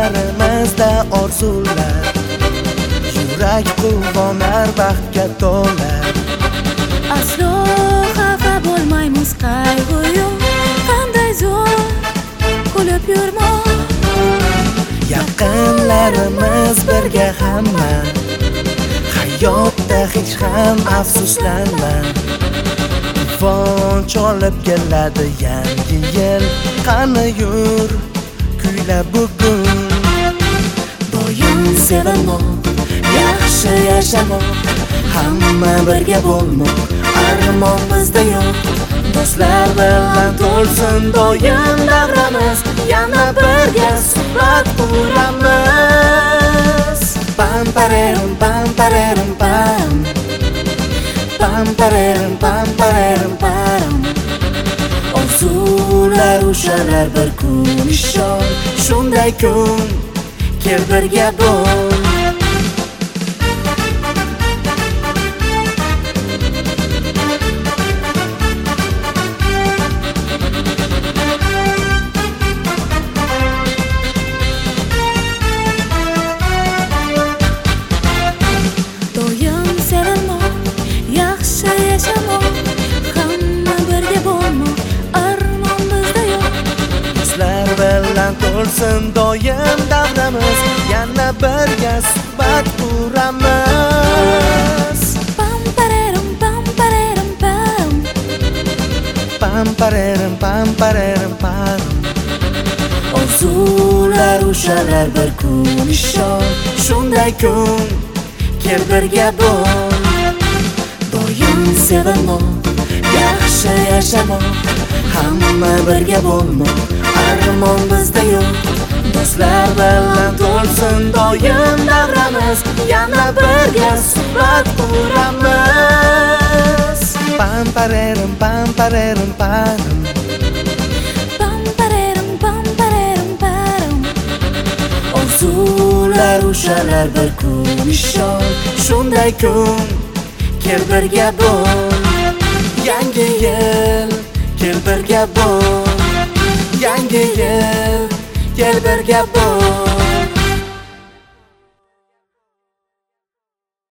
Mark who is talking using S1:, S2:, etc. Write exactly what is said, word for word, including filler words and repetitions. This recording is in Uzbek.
S1: ko'zlarimizda orzular, yurak quvonar baxtga to'la.
S2: Aslo xafa bo'lmaymiz, qayg'u yo'q, qanday zo'r kulib yurmoq.
S1: Yaqinlarimiz birga hamma, hayotda hech ham afsuslanma. Tufon cholib keladi yangi yil, qani yur kuyla bugun.
S2: Doim sevilmoq,
S1: Yaxshi yashamoq, hamma birga bo'lmoq, armon bizda yo'q. Do'stlar bilan to'lsin doim davramiz, yana birga suhbat quramiz. Pam parerum pam parerum pam, pam parerum pam parerum pam. Orzular ushalar bir kun ishon, shunday kun kel birga bo'l. To'lsin doim davramiz, yana birga suhbat quramiz.
S2: Pam parerum pam parerum pam,
S1: pam parerum pam parerum pam. Orzular ushalar bir kun ishon, shunday kun kel birga bo'l. Doim sevilmoq, yaxshi yashamoq, hamma birga bo'lmoq, armon bizda yo'q. Do'stlar bilan to'lsin doim davramiz, yana birga suhbat quramiz. Pam parerum pam parerum pam,
S2: pam parerum pam parerum pam.
S1: Orzular ushalar bir kun ishon, shunday kun kel birga bo'l. Yangi yil kel birga bo'l, yangi yil kel birga bo'l.